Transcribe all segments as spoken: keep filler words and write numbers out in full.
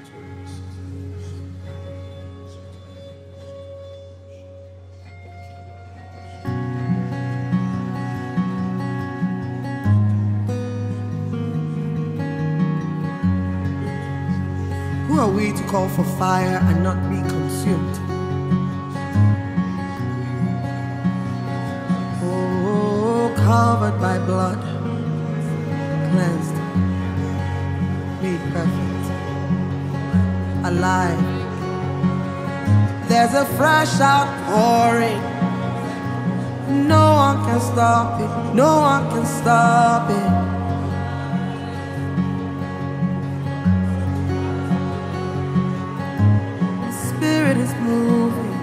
Who are we to call for fire and not be consumed? Oh, covered by blood, cleansed, made perfect, alive. There's a fresh outpouring. No one can stop it. No one can stop it. Is moving.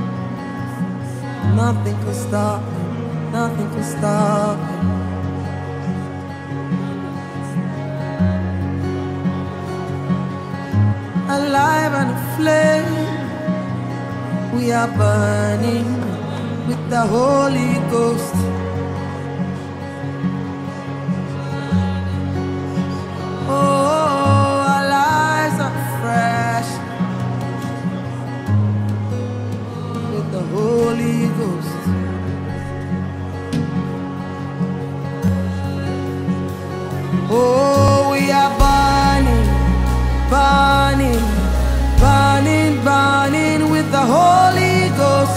Nothing can stop it. Nothing can stop it. Alive and aflame, we are burning with the Holy Ghost. Oh, our lives are fresh. The Holy Ghost. Oh, we are burning, burning, burning, burning with the Holy Ghost.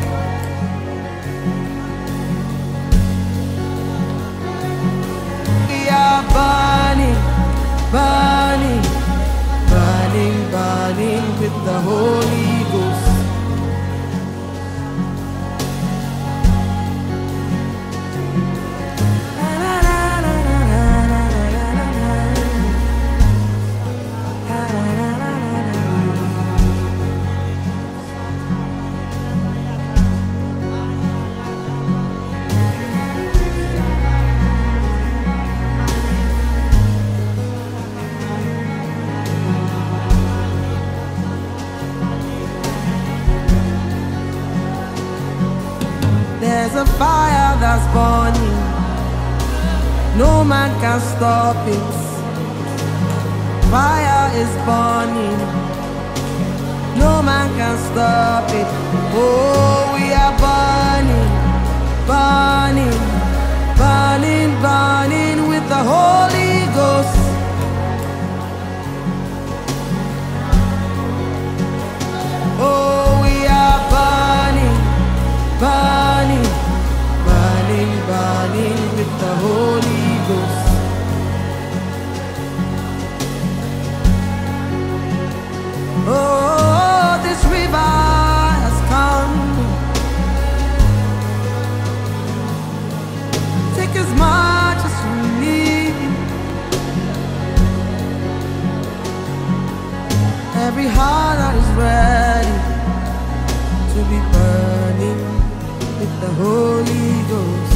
We are burning, burning, burning, burning with the Holy Ghost. There's a fire that's burning. No man can stop it. Fire is burning. No man can stop it. Oh, we are burning, burning, burning, burning with the Holy Ghost. Oh, we are burning, burning, burning, burning with the Holy Ghost. Oh, this river has come. Take as much as you need. Every heart that is ready to be burning with the Holy Ghost.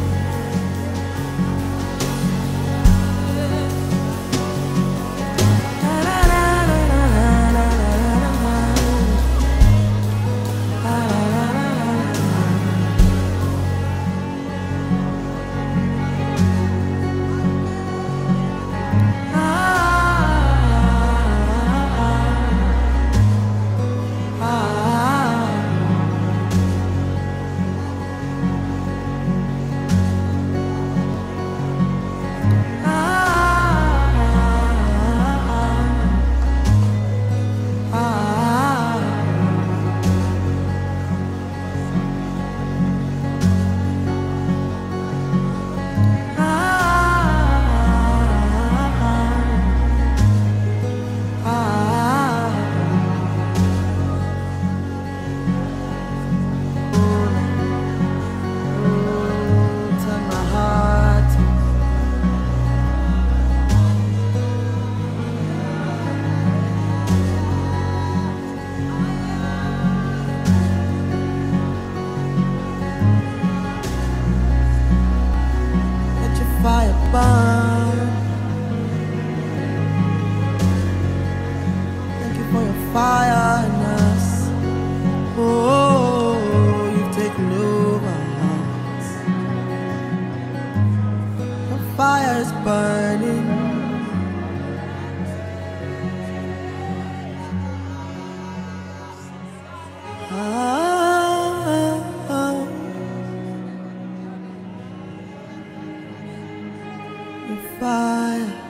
Fire burn. Thank you for your fire in us. Oh, you've taken over our hearts. The fire is burning. fire.